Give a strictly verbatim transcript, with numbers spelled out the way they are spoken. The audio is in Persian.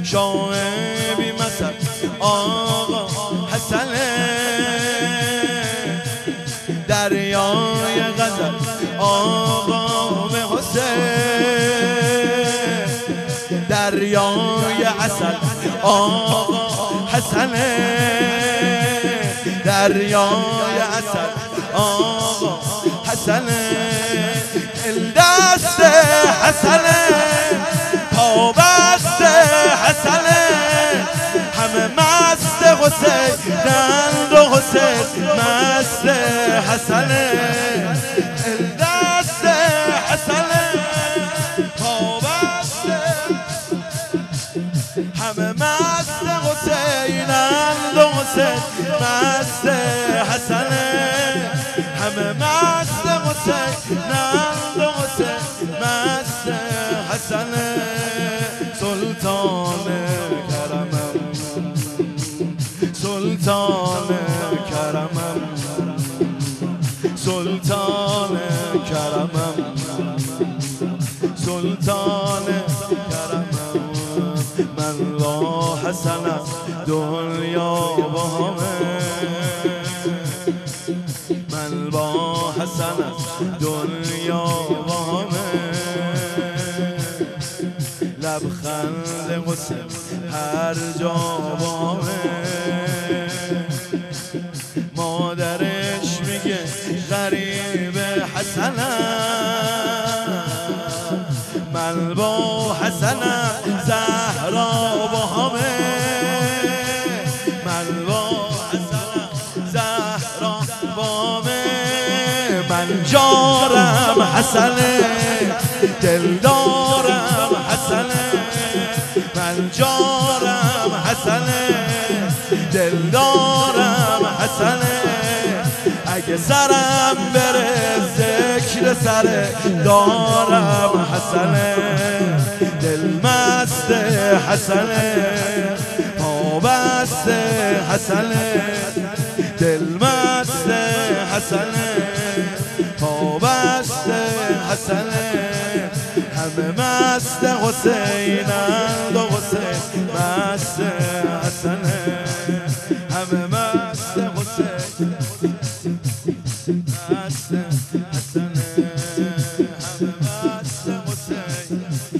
شاه بی مثل آقا حسنه، دریای غزل آقا حسین، دریای عسل آقا حسنه، دریای عسل آقا حسنه، دست حسنه پا بست حسنه، همه مست حسینند و حسین مست حسنه، دست حسنه پا بست، همه مست حسینند و حسین مست حسنه، همه مست حسینند و حسین مست حسنه، سلطان کرمم سلطان کرمم سلطان کرمم سلطان کرمم، من را حسنم دنیا با همه، من با حسنم دنیا با همه، لبخند حسین هر جا با همه، مادرش میگه غریب حسنم، من با حسنم زهرا با همه، من با حسنم زهرا با همه، من جارم حسنه دلدارم حسنه، من جارم حسنه دلدارم حسنه، اگه سرم بره ذکر سر دارم حسنه، دل مست حسنه پا بست حسنه، دل مست حسنه پا بست حسنه، همه مست حسینم